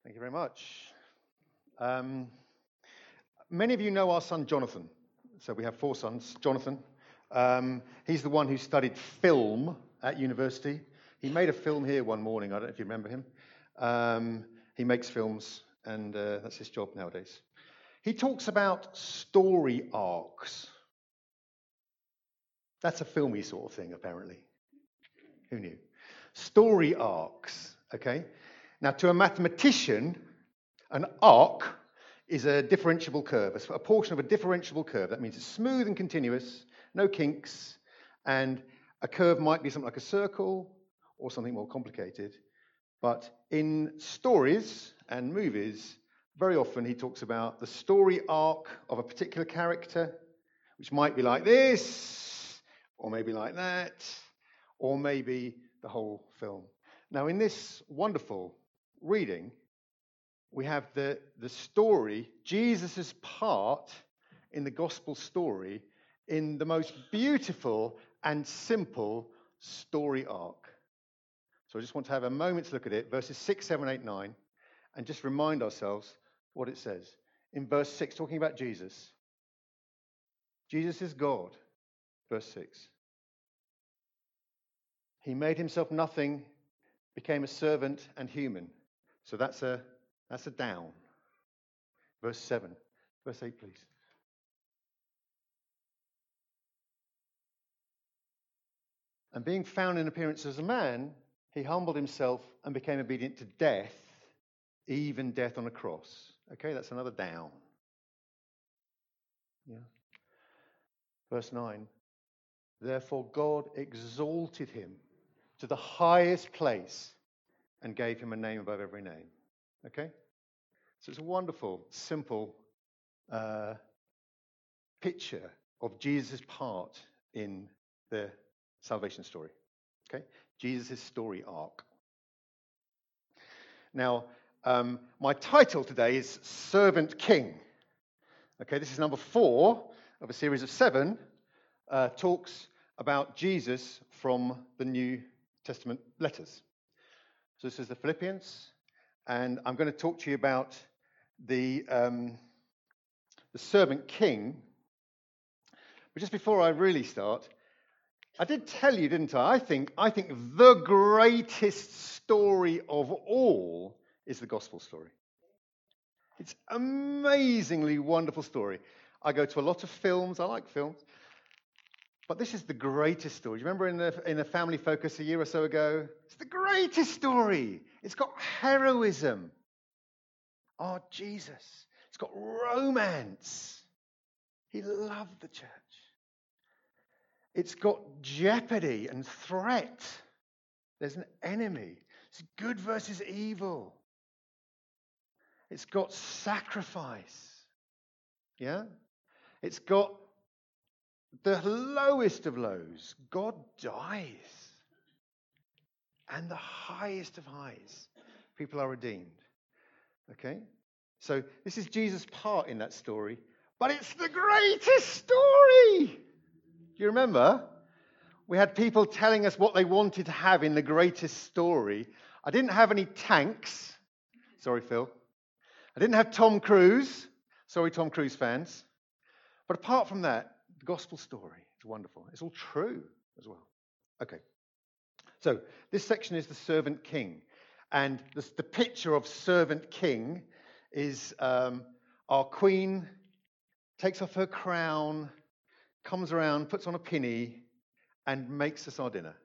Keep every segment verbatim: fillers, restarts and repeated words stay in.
Thank you very much. Um, many of you know our son Jonathan. So we have four sons. Jonathan, um, he's the one who studied film at university. He made a film here one morning. I don't know if you remember him. Um, he makes films, and uh, that's his job nowadays. He talks about story arcs. That's a filmy sort of thing, apparently. Who knew? Story arcs, okay? Now, to a mathematician, an arc is a differentiable curve, a portion of a differentiable curve. That means it's smooth and continuous, no kinks, and a curve might be something like a circle or something more complicated. But in stories and movies, very often he talks about the story arc of a particular character, which might be like this, or maybe like that, or maybe the whole film. Now, in this wonderful reading, we have the, the story, Jesus' part in the gospel story, in the most beautiful and simple story arc. So I just want to have a moment to look at it, verses six, seven, eight, nine, and just remind ourselves what it says. In verse six, talking about Jesus, Jesus is God, verse six. He made himself nothing, became a servant and human. So that's a that's a down. Verse seven. Verse eight, please. And being found in appearance as a man, he humbled himself and became obedient to death, even death on a cross. Okay, that's another down. Yeah. Verse nine. Therefore God exalted him to the highest place and gave him a name above every name. Okay? So it's a wonderful, simple uh, picture of Jesus' part in the salvation story. Okay? Jesus' story arc. Now, um, my title today is Servant King. Okay, this is number four of a series of seven uh, talks about Jesus from the New Testament letters. So this is the Philippians, and I'm going to talk to you about the um, the servant king. But just before I really start, I did tell you, didn't I? I think I think the greatest story of all is the gospel story. It's an amazingly wonderful story. I go to a lot of films. I like films. But this is the greatest story. Do you remember in the in the Family Focus a year or so ago? It's the greatest story. It's got heroism. Oh, Jesus. It's got romance. He loved the church. It's got jeopardy and threat. There's an enemy. It's good versus evil. It's got sacrifice. Yeah? It's got the lowest of lows. God dies. And the highest of highs. People are redeemed. Okay? So this is Jesus' part in that story. But it's the greatest story. Do you remember? We had people telling us what they wanted to have in the greatest story. I didn't have any tanks. Sorry, Phil. I didn't have Tom Cruise. Sorry, Tom Cruise fans. But apart from that, the gospel story is wonderful. It's all true as well. Okay. So this section is the servant king. And the, the picture of servant king is um, our queen takes off her crown, comes around, puts on a pinny, and makes us our dinner.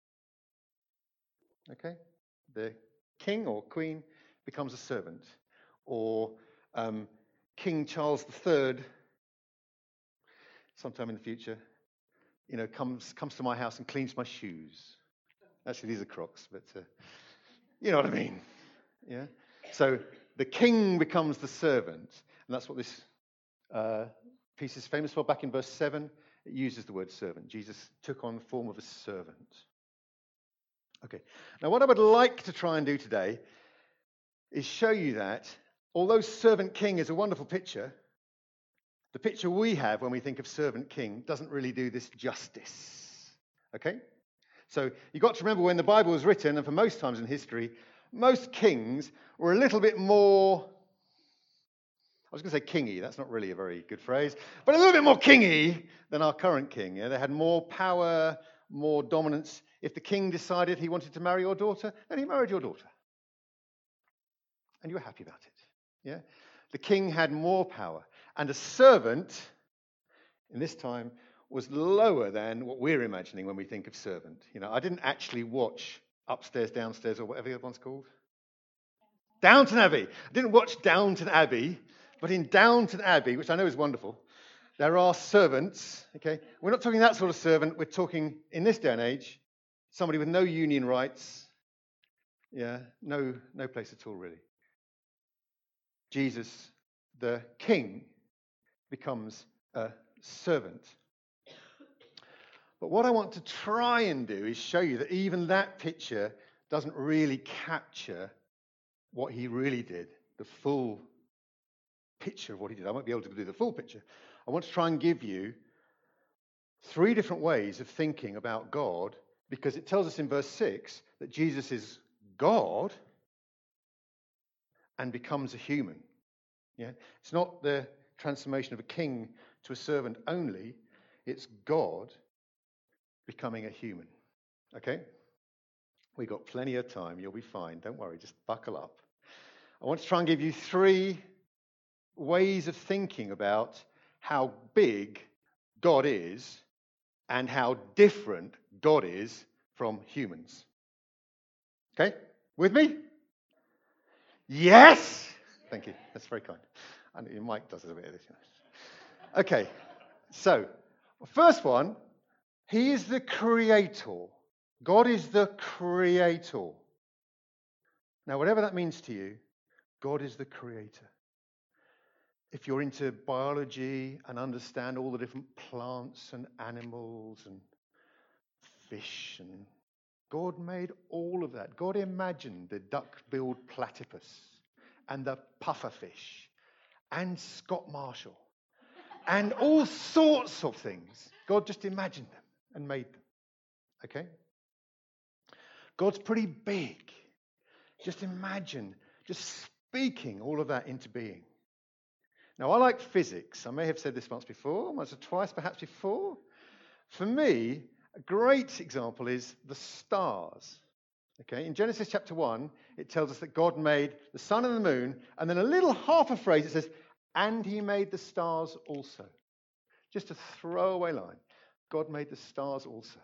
Okay? The king or queen becomes a servant. Or um, King Charles the Third, sometime in the future, you know, comes comes to my house and cleans my shoes. Actually, these are Crocs, but uh, you know what I mean. Yeah. So the king becomes the servant, and that's what this uh, piece is famous for. Back in verse seven, it uses the word servant. Jesus took on the form of a servant. Okay. Now, what I would like to try and do today is show you that, although servant king is a wonderful picture, the picture we have when we think of servant king doesn't really do this justice. Okay? So you've got to remember when the Bible was written, and for most times in history, most kings were a little bit more, I was going to say kingy, that's not really a very good phrase, but a little bit more kingy than our current king. Yeah? They had more power, more dominance. If the king decided he wanted to marry your daughter, then he married your daughter. And you were happy about it. Yeah? The king had more power. And a servant, in this time, was lower than what we're imagining when we think of servant. You know, I didn't actually watch Upstairs, Downstairs, or whatever the other one's called. Downton Abbey. I didn't watch Downton Abbey, but in Downton Abbey, which I know is wonderful, there are servants. Okay, we're not talking that sort of servant. We're talking, in this day and age, somebody with no union rights. Yeah, no, no place at all, really. Jesus, the king, becomes a servant. But what I want to try and do is show you that even that picture doesn't really capture what he really did, the full picture of what he did. I won't be able to do the full picture. I want to try and give you three different ways of thinking about God, because it tells us in verse six that Jesus is God and becomes a human. Yeah? It's not the transformation of a king to a servant only. It's God becoming a human. Okay? We've got plenty of time. You'll be fine. Don't worry. Just buckle up. I want to try and give you three ways of thinking about how big God is and how different God is from humans. Okay? With me? Yes! Thank you. That's very kind. And your mic does a bit of this. Okay. So, first one, he is the creator. God is the creator. Now, whatever that means to you, God is the creator. If you're into biology and understand all the different plants and animals and fish, and God made all of that. God imagined the duck-billed platypus and the pufferfish and Scott Marshall and all sorts of things. God just imagined them and made them. Okay? God's pretty big. Just imagine, just speaking all of that into being. Now, I like physics. I may have said this once before, once or twice perhaps before. For me, a great example is the stars. Okay, in Genesis chapter one, it tells us that God made the sun and the moon, and then a little half a phrase, it says, and he made the stars also. Just a throwaway line. God made the stars also.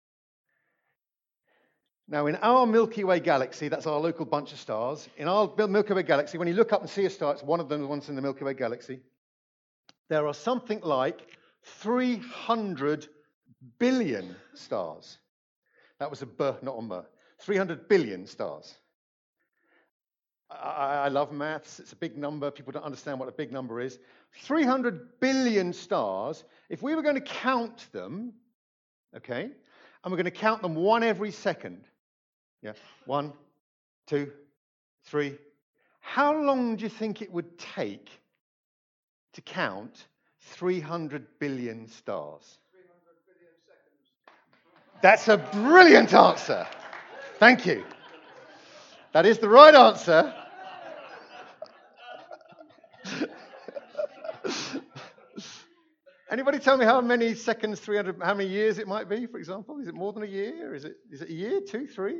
Now, in our Milky Way galaxy, that's our local bunch of stars. In our Milky Way galaxy, when you look up and see a star, it's one of them, the ones in the Milky Way galaxy. There are something like three hundred billion stars. That was a B, not a M. three hundred billion stars. I, I love maths. It's a big number. People don't understand what a big number is. three hundred billion stars. If we were going to count them, okay, and we're going to count them one every second. Yeah, one, two, three. How long do you think it would take to count three hundred billion stars? three hundred billion seconds. That's a brilliant answer. Thank you. That is the right answer. Anybody tell me how many seconds, three hundred, how many years it might be, for example? Is it more than a year? Is it, is it a year, two, three?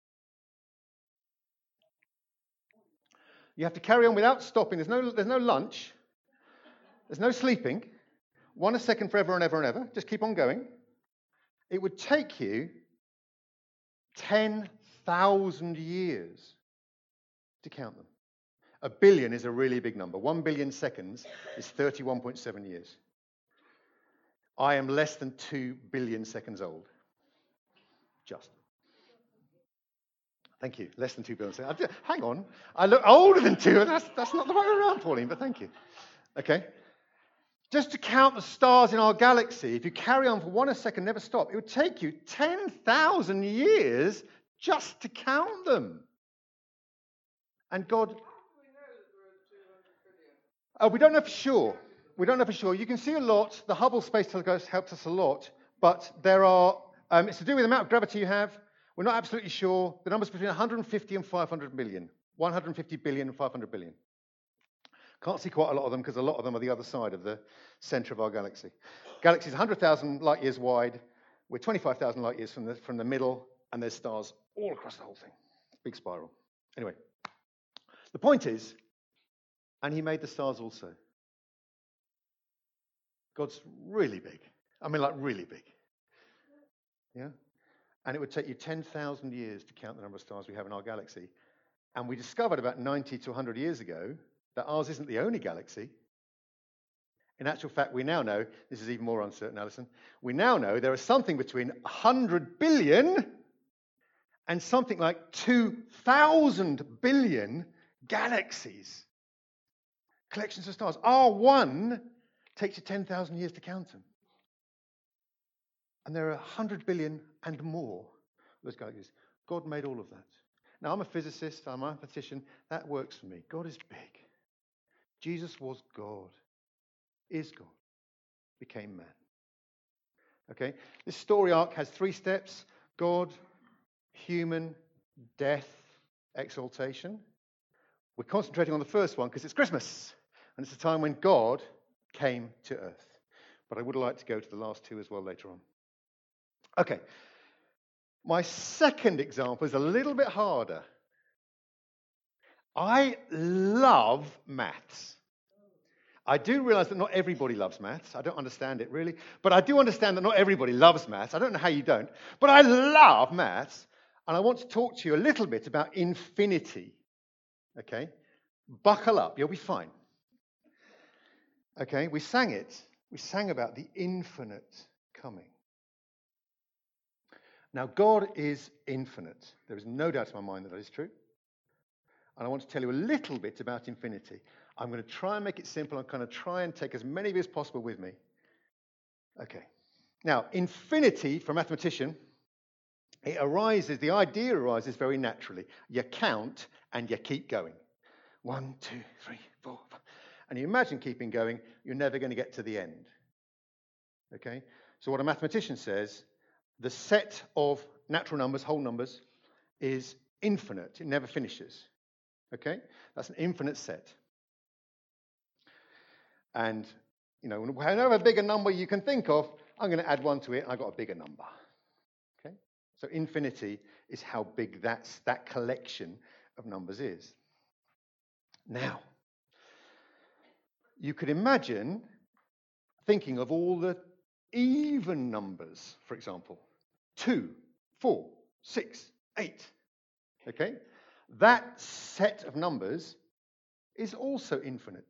You have to carry on without stopping. There's no, there's no lunch. There's no sleeping. One a second forever and ever and ever. Just keep on going. It would take you ten thousand years to count them. A billion is a really big number. One billion seconds is thirty-one point seven years. I am less than two billion seconds old. Just. Thank you. Less than two billion seconds. Hang on. I look older than two. That's, that's not the right way around, Pauline, but thank you. Okay. Just to count the stars in our galaxy, if you carry on for one a second, never stop, it would take you ten thousand years just to count them. And God... How do we know that there are two hundred billion? Oh, we don't know for sure. We don't know for sure. You can see a lot. The Hubble Space Telescope helps us a lot. But there are... Um, it's to do with the amount of gravity you have. We're not absolutely sure. The number's between one hundred fifty and five hundred million. one hundred fifty billion and five hundred billion. Can't see quite a lot of them because a lot of them are the other side of the center of our galaxy. Galaxy is one hundred thousand light years wide. We're twenty-five thousand light years from the, from the middle, and there's stars all across the whole thing. Big spiral. Anyway, the point is, and he made the stars also. God's really big. I mean, like really big. Yeah? And it would take you ten thousand years to count the number of stars we have in our galaxy. And we discovered about ninety to one hundred years ago that ours isn't the only galaxy. In actual fact, we now know, this is even more uncertain, Alison, we now know there is something between one hundred billion and something like two thousand billion galaxies. Collections of stars. R one takes you ten thousand years to count them. And there are one hundred billion and more of those galaxies. God made all of that. Now, I'm a physicist, I'm a mathematician. That works for me. God is big. Jesus was God, is God, became man. Okay? This story arc has three steps: God, human, death, exaltation. We're concentrating on the first one because it's Christmas, and it's a time when God came to earth. But I would like to go to the last two as well later on. Okay. My second example is a little bit harder. I love maths. I do realize that not everybody loves maths. I don't understand it really. But I do understand that not everybody loves maths. I don't know how you don't. But I love maths. And I want to talk to you a little bit about infinity. Okay? Buckle up. You'll be fine. Okay? We sang it. We sang about the infinite coming. Now, God is infinite. There is no doubt in my mind that that is true. And I want to tell you a little bit about infinity. I'm going to try and make it simple. I'm going to try and take as many of you as possible with me. Okay. Now, infinity, for a mathematician, it arises, the idea arises very naturally. You count and you keep going. One, two, three, four, five. And you imagine keeping going, you're never going to get to the end. Okay? So what a mathematician says, the set of natural numbers, whole numbers, is infinite. It never finishes. Okay? That's an infinite set. And, you know, however big a number you can think of, I'm going to add one to it, and I've got a bigger number. Okay? So infinity is how big that's, that collection of numbers is. Now, you could imagine thinking of all the even numbers, for example. Two, four, six, eight. Okay? That set of numbers is also infinite.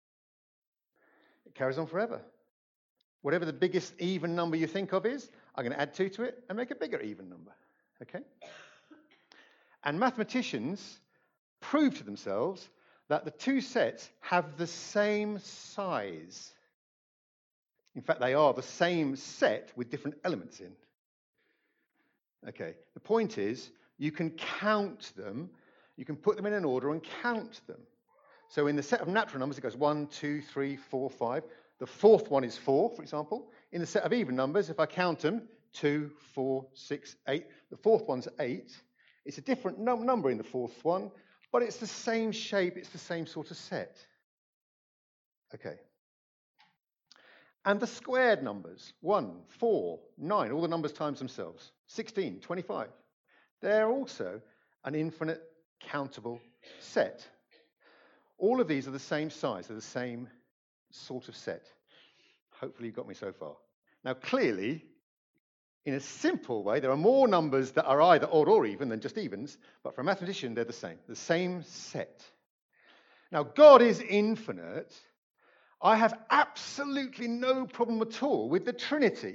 It carries on forever. Whatever the biggest even number you think of is, I'm going to add two to it and make a bigger even number. Okay? And mathematicians prove to themselves that the two sets have the same size. In fact, they are the same set with different elements in. Okay, the point is, you can count them, you can put them in an order and count them. So in the set of natural numbers, it goes one, two, three, four, five. The fourth one is four, for example. In the set of even numbers, if I count them, two, four, six, eight. The fourth one's eight. It's a different num- number in the fourth one, but it's the same shape, it's the same sort of set. Okay. And the squared numbers, one, four, nine, all the numbers times themselves, sixteen, twenty-five. They're also an infinite countable set. All of these are the same size, they're the same sort of set. Hopefully you've got me so far. Now clearly, in a simple way, there are more numbers that are either odd or even than just evens, but for a mathematician, they're the same, the same set. Now God is infinite. I have absolutely no problem at all with the Trinity.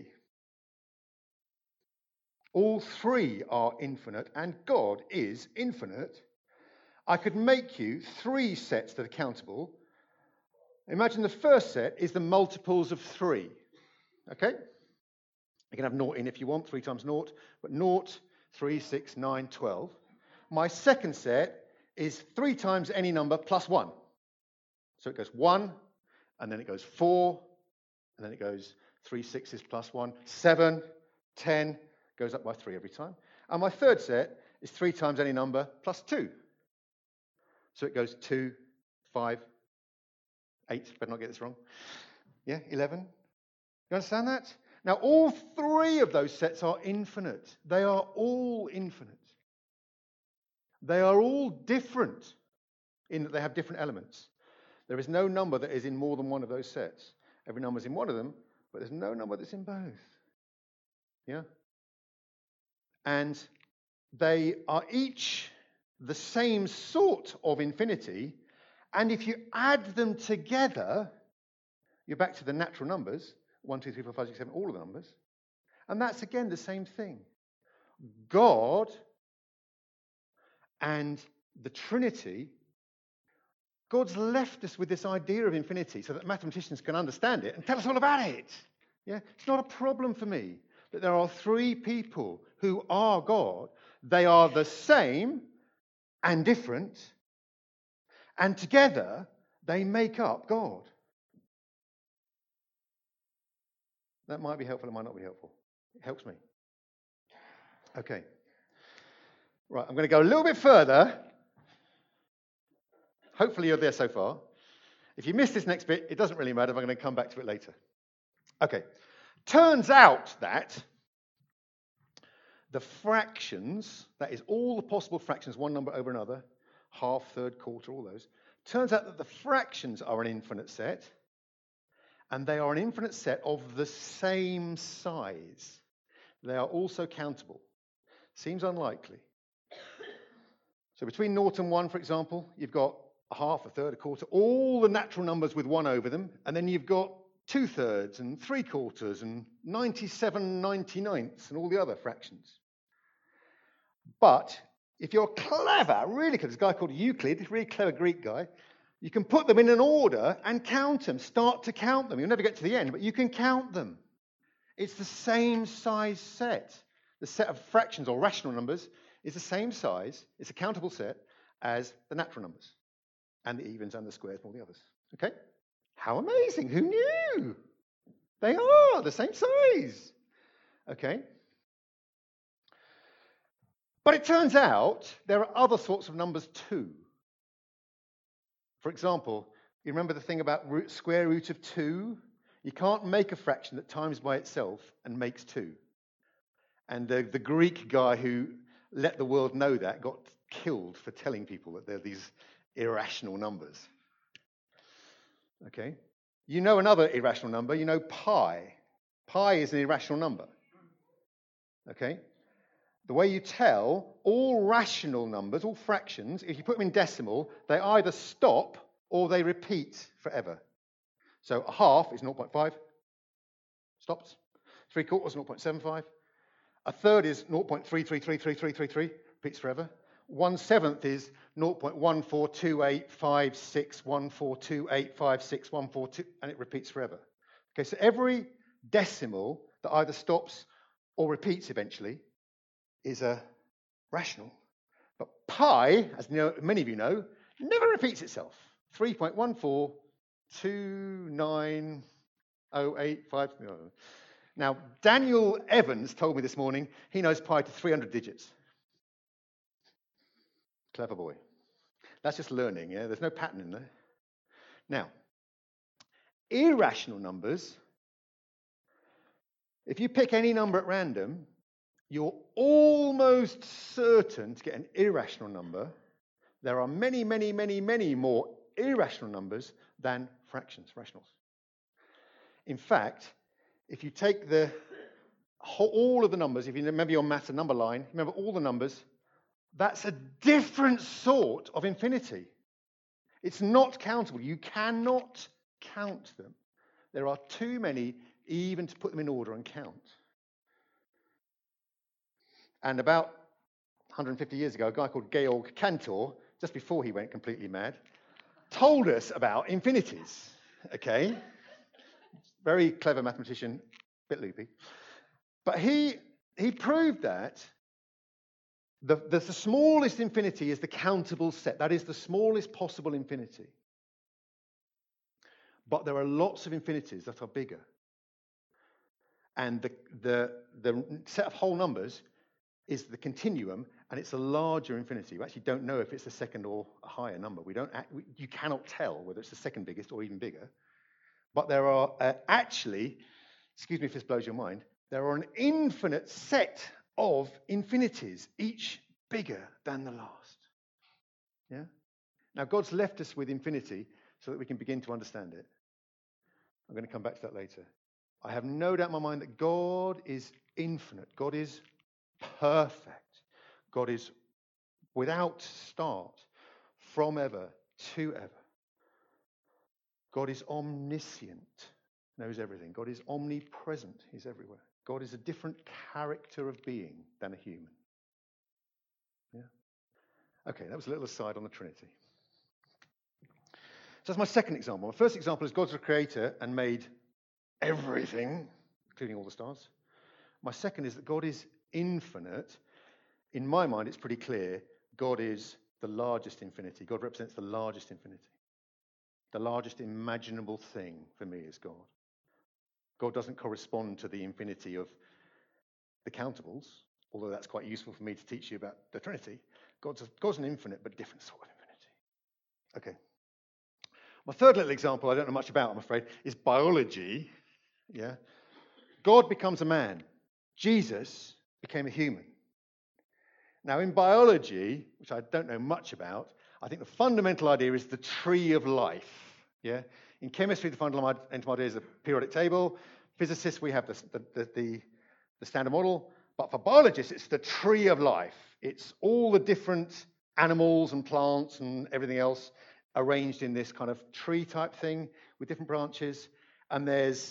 All three are infinite, and God is infinite. I could make you three sets that are countable. Imagine the first set is the multiples of three. Okay? You can have naught in if you want, three times naught, but naught, three, six, nine, twelve. My second set is three times any number plus one. So it goes one, and then it goes four, and then it goes three sixes plus one, seven, ten, goes up by three every time. And my third set is three times any number plus two. So it goes two, five, eight, better not get this wrong. Yeah, eleven. You understand that? Now, all three of those sets are infinite. They are all infinite. They are all different in that they have different elements. There is no number that is in more than one of those sets. Every number is in one of them, but there's no number that's in both. Yeah? And they are each the same sort of infinity, and if you add them together, you're back to the natural numbers, one, two, three, four, five, six, seven, all of the numbers. And that's, again, the same thing. God and the Trinity, God's left us with this idea of infinity so that mathematicians can understand it and tell us all about it. Yeah? It's not a problem for me that there are three people who are God. They are the same and different, and together they make up God. That might be helpful, it might not be helpful. It helps me. Okay. Right, I'm going to go a little bit further. Hopefully you're there so far. If you missed this next bit, it doesn't really matter. I'm going to come back to it later. Okay. Turns out that the fractions, that is all the possible fractions, one number over another, half, third, quarter, all those, turns out that the fractions are an infinite set, and they are an infinite set of the same size. They are also countable. Seems unlikely. So between naught and one, for example, you've got a half, a third, a quarter, all the natural numbers with one over them, and then you've got two-thirds and three-quarters and ninety-seven ninety-ninths and all the other fractions. But if you're clever, really clever, there's a guy called Euclid, a really clever Greek guy, you can put them in an order and count them, start to count them. You'll never get to the end, but you can count them. It's the same size set. The set of fractions or rational numbers is the same size, it's a countable set, as the natural numbers, and the evens and the squares and all the others. Okay? How amazing! Who knew? They are the same size. Okay? But it turns out there are other sorts of numbers too. For example, you remember the thing about root, square root of two? You can't make a fraction that times by itself and makes two. And the, the Greek guy who let the world know that got killed for telling people that they're these irrational numbers. Okay? You know another irrational number. You know pi. Pi is an irrational number. Okay? The way you tell all rational numbers, all fractions, if you put them in decimal, they either stop or they repeat forever. So a half is zero point five, stops. Three quarters, zero point seven five. A third is zero point three three three three three three three, repeats forever. One seventh is zero point one four two eight five six one four two eight five six one four two, and it repeats forever. Okay, so every decimal that either stops or repeats eventually is a rational. But pi, as many of you know, never repeats itself. three point one four two nine zero eight five. Now, Daniel Evans told me this morning he knows pi to three hundred digits. Clever boy. That's just learning, yeah? There's no pattern in there. Now, irrational numbers, if you pick any number at random, you're almost certain to get an irrational number. There are many, many, many, many more irrational numbers than fractions, rationals. In fact, if you take the whole, all of the numbers, if you remember your maths and number line, remember all the numbers, that's a different sort of infinity. It's not countable. You cannot count them. There are too many even to put them in order and count. And about one hundred fifty years ago, a guy called Georg Cantor, just before he went completely mad, told us about infinities. Okay? Very clever mathematician, bit loopy. But he, he proved that the, the, the smallest infinity is the countable set. That is the smallest possible infinity. But there are lots of infinities that are bigger. And the, the, the set of whole numbers, is the continuum, and it's a larger infinity. We actually don't know if it's the second or a higher number. We don't. Act, we, you cannot tell whether it's the second biggest or even bigger. But there are uh, actually, excuse me if this blows your mind, there are an infinite set of infinities, each bigger than the last. Yeah. Now God's left us with infinity so that we can begin to understand it. I'm going to come back to that later. I have no doubt in my mind that God is infinite. God is perfect. God is without start, from ever to ever. God is omniscient, knows everything. God is omnipresent, he's everywhere. God is a different character of being than a human. Yeah. Okay, that was a little aside on the Trinity. So that's my second example. My first example is God's a creator and made everything, including all the stars. My second is that God is infinite. In my mind, it's pretty clear God is the largest infinity. God represents the largest infinity. The largest imaginable thing for me is God. God doesn't correspond to the infinity of the countables, although that's quite useful for me to teach you about the Trinity. God's, a, God's an infinite but different sort of infinity. Okay. My third little example I don't know much about, I'm afraid, is biology. Yeah. God becomes a man. Jesus became a human. Now, in biology, which I don't know much about, I think the fundamental idea is the tree of life. Yeah. In chemistry, the fundamental idea is the periodic table. Physicists, we have the, the, the, the standard model. But for biologists, it's the tree of life. It's all the different animals and plants and everything else arranged in this kind of tree-type thing with different branches. And there's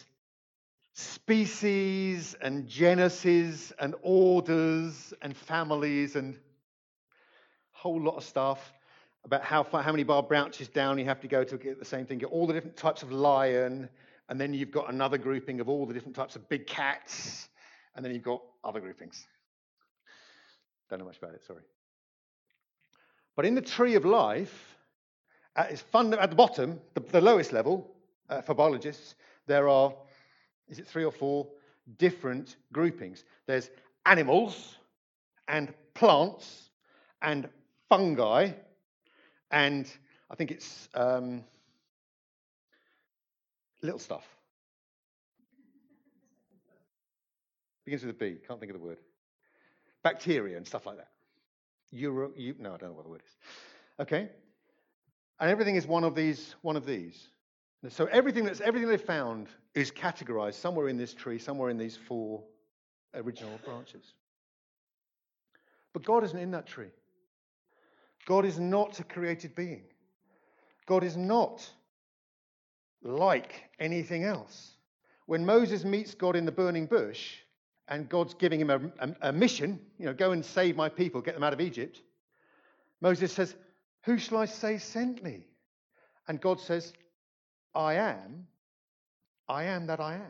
species and genuses and orders and families and a whole lot of stuff about how far, how many bar branches down you have to go to get the same thing. Get all the different types of lion, and then you've got another grouping of all the different types of big cats, and then you've got other groupings. Don't know much about it, sorry. But in the tree of life, at, its fund, at the bottom, the, the lowest level uh, for biologists, there are, is it three or four different groupings? There's animals and plants and fungi, and I think it's um, little stuff. Begins with a B. Can't think of the word. Bacteria and stuff like that. Euro, you, no, I don't know what the word is. Okay. And everything is one of these. One of these. So everything that's everything they've found is categorized somewhere in this tree, somewhere in these four original branches. But God isn't in that tree. God is not a created being. God is not like anything else. When Moses meets God in the burning bush, and God's giving him a, a, a mission, you know, go and save my people, get them out of Egypt, Moses says, "Who shall I say sent me?" And God says, "I am, I am that I am."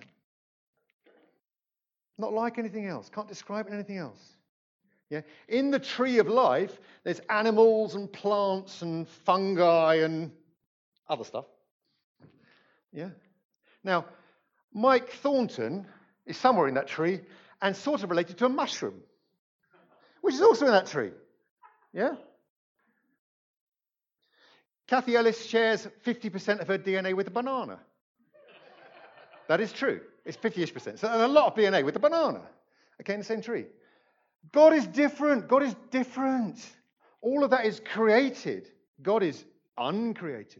Not like anything else, can't describe anything else. Yeah. In the tree of life, there's animals and plants and fungi and other stuff. Yeah. Now, Mike Thornton is somewhere in that tree and sort of related to a mushroom, which is also in that tree. Yeah. Kathy Ellis shares fifty percent of her D N A with a banana. That is true. It's fifty-ish percent. So a lot of D N A with a banana. Okay, in the same tree. God is different. God is different. All of that is created. God is uncreated.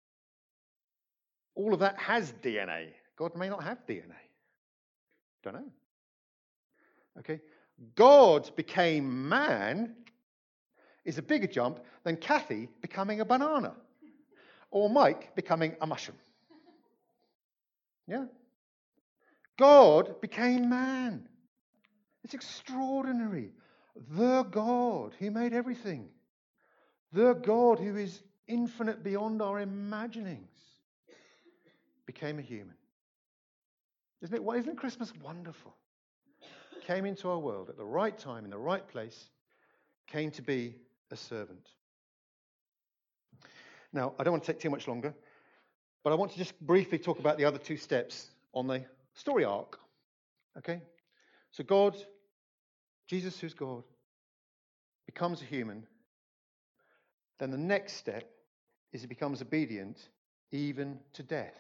All of that has D N A. God may not have D N A. Don't know. Okay. God became man is a bigger jump than Kathy becoming a banana or Mike becoming a mushroom. Yeah. God became man. It's extraordinary. The God who made everything. The God who is infinite beyond our imaginings became a human. Isn't it, isn't Christmas wonderful? Came into our world at the right time, in the right place, came to be a servant. Now, I don't want to take too much longer, but I want to just briefly talk about the other two steps on the story arc. Okay? So God Jesus, who's God, becomes a human, then the next step is he becomes obedient even to death.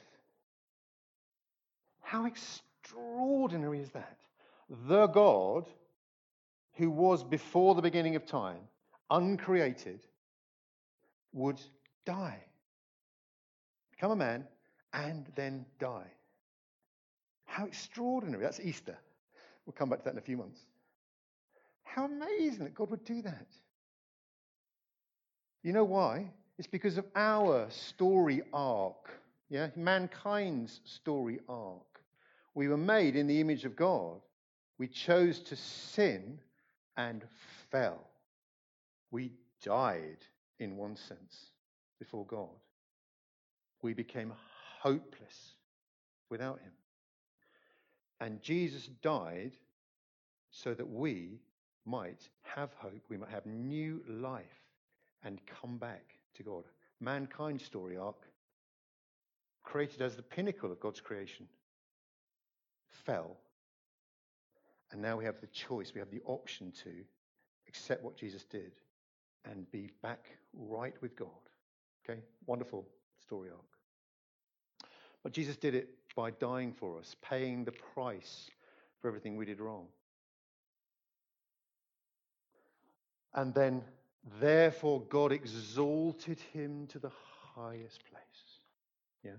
How extraordinary is that? The God who was before the beginning of time, uncreated, would die, become a man, and then die. How extraordinary. That's Easter. We'll come back to that in a few months. How amazing that God would do that. You know why? It's because of our story arc. Yeah, mankind's story arc. We were made in the image of God. We chose to sin and fell. We died, in one sense, before God. We became hopeless without him. And Jesus died so that we might have hope, we might have new life and come back to God. Mankind's story arc, created as the pinnacle of God's creation, fell. And now we have the choice, we have the option to accept what Jesus did and be back right with God. Okay, wonderful story arc. But Jesus did it by dying for us, paying the price for everything we did wrong. And then, therefore, God exalted him to the highest place. Yeah.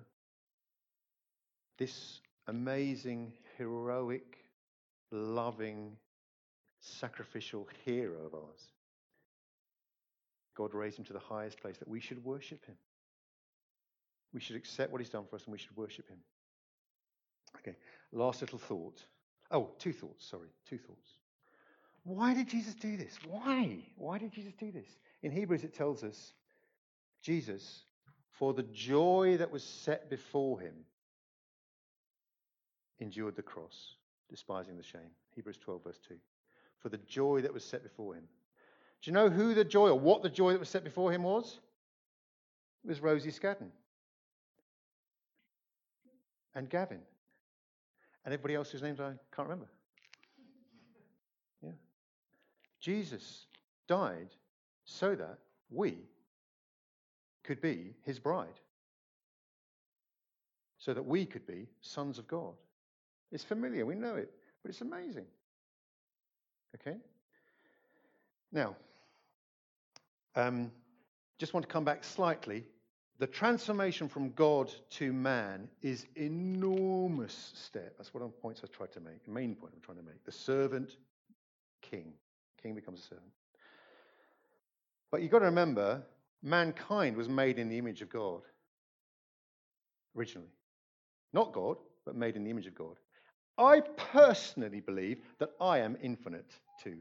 This amazing, heroic, loving, sacrificial hero of ours. God raised him to the highest place that we should worship him. We should accept what he's done for us and we should worship him. Okay, last little thought. Oh, two thoughts, sorry, two thoughts. Why did Jesus do this? Why? Why did Jesus do this? In Hebrews it tells us, Jesus, for the joy that was set before him, endured the cross, despising the shame. Hebrews twelve, verse two. For the joy that was set before him. Do you know who the joy, or what the joy that was set before him was? It was Rosie Scadden. And Gavin. And everybody else whose names I can't remember. Yeah. Jesus died so that we could be his bride. So that we could be sons of God. It's familiar, we know it, but it's amazing. Okay? Now, um, just want to come back slightly. The transformation from God to man is enormous step. That's one of the points I tried to make, the main point I'm trying to make. The servant, king. King becomes a servant. But you've got to remember, mankind was made in the image of God. Originally. Not God, but made in the image of God. I personally believe that I am infinite too.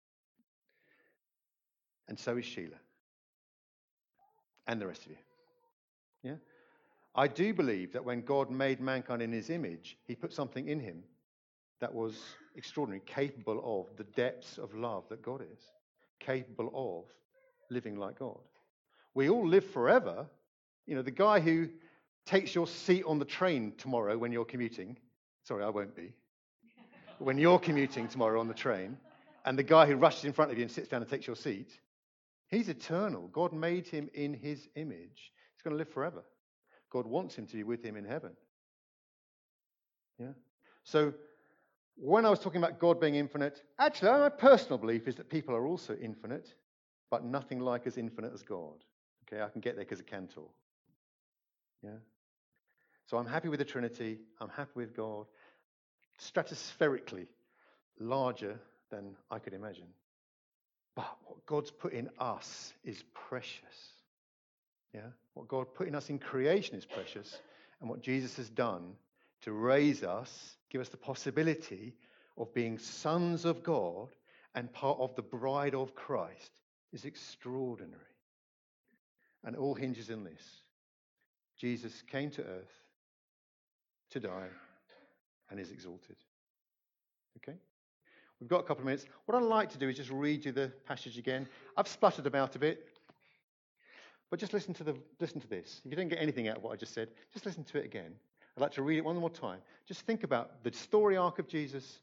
And so is Sheila. And the rest of you. Yeah? I do believe that when God made mankind in his image, he put something in him that was extraordinary, capable of the depths of love that God is, capable of living like God. We all live forever. You know, the guy who takes your seat on the train tomorrow when you're commuting, sorry, I won't be, when you're commuting tomorrow on the train, and the guy who rushes in front of you and sits down and takes your seat, he's eternal. God made him in his image. He's going to live forever. God wants him to be with him in heaven. Yeah. So when I was talking about God being infinite, actually my personal belief is that people are also infinite, but nothing like as infinite as God. Okay, I can get there because of Cantor. Yeah. So I'm happy with the Trinity. I'm happy with God. Stratospherically larger than I could imagine. But what God's put in us is precious. Yeah? What God put in us in creation is precious. And what Jesus has done to raise us, give us the possibility of being sons of God and part of the bride of Christ is extraordinary. And it all hinges in this. Jesus came to earth to die and is exalted. Okay? We've got a couple of minutes. What I'd like to do is just read you the passage again. I've spluttered about a bit. But just listen to the listen to this. If you don't get anything out of what I just said, just listen to it again. I'd like to read it one more time. Just think about the story arc of Jesus,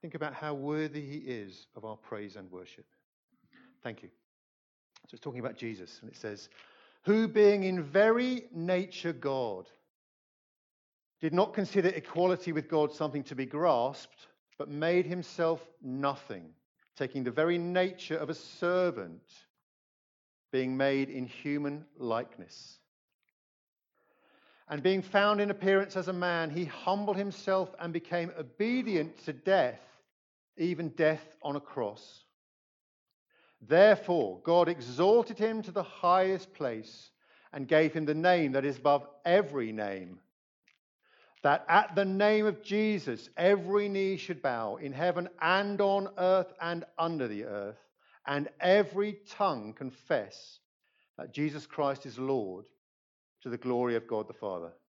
Think about how worthy he is of our praise and worship. Thank you. So it's talking about Jesus, and it says, who being in very nature God, did not consider equality with God something to be grasped, but made himself nothing, taking the very nature of a servant, being made in human likeness. And being found in appearance as a man, he humbled himself and became obedient to death, even death on a cross. Therefore, God exalted him to the highest place and gave him the name that is above every name, that at the name of Jesus every knee should bow in heaven and on earth and under the earth, and every tongue confess that Jesus Christ is Lord, to the glory of God the Father.